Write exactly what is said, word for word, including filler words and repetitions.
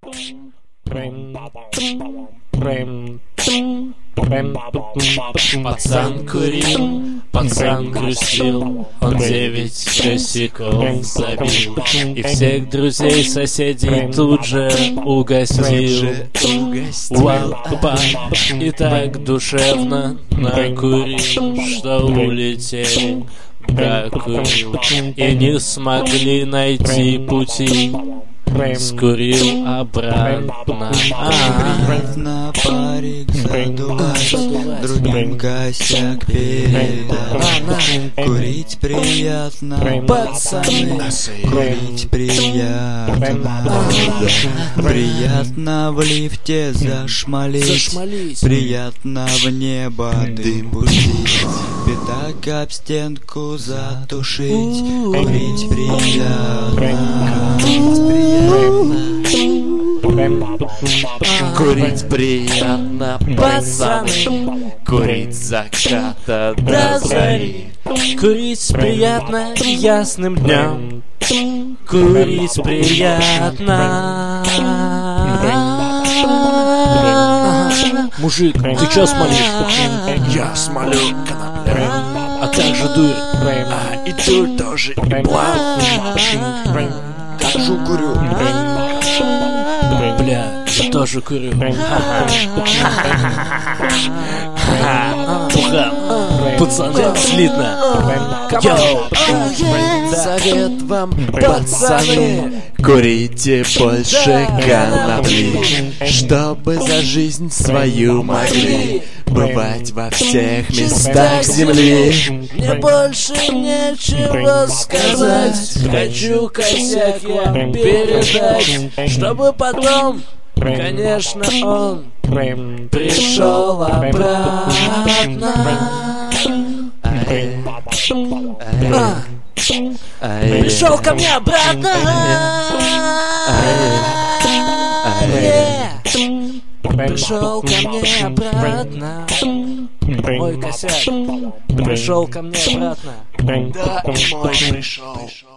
Пацан курил, пацан грустил, он девять косяков забил, и всех друзей, соседей тут же угостил. Уапа, и так душевно накурил, что улетели, докурил, и не смогли найти пути. Скурил обратно. Приятно парик задувать, другим косяк передавать. Курить приятно, пацаны, курить приятно. Приятно в лифте зашмалить, приятно в небо дым пустить, пятак об стенку затушить. Курить приятно. Курить приятно, пацаны, курить с заката до зари. Курить приятно ясным днем, курить приятно. Мужик, ты чё смолишь? Я смолю конопля. А как же дурь? А и дурь тоже, и план. Также курю. Бля, я тоже курю. Пуха, пацаны, слитно. Йоу, совет вам, пацаны, курите больше конопли, чтобы за жизнь свою могли бывать во всех местах земли. Мне больше нечего сказать. Хочу косяк я передать, чтобы потом, конечно, он пришел обратно. Пришел ко мне обратно. Пришел ко мне обратно. Мой косяк пришел ко мне обратно. Да, и мой пришел.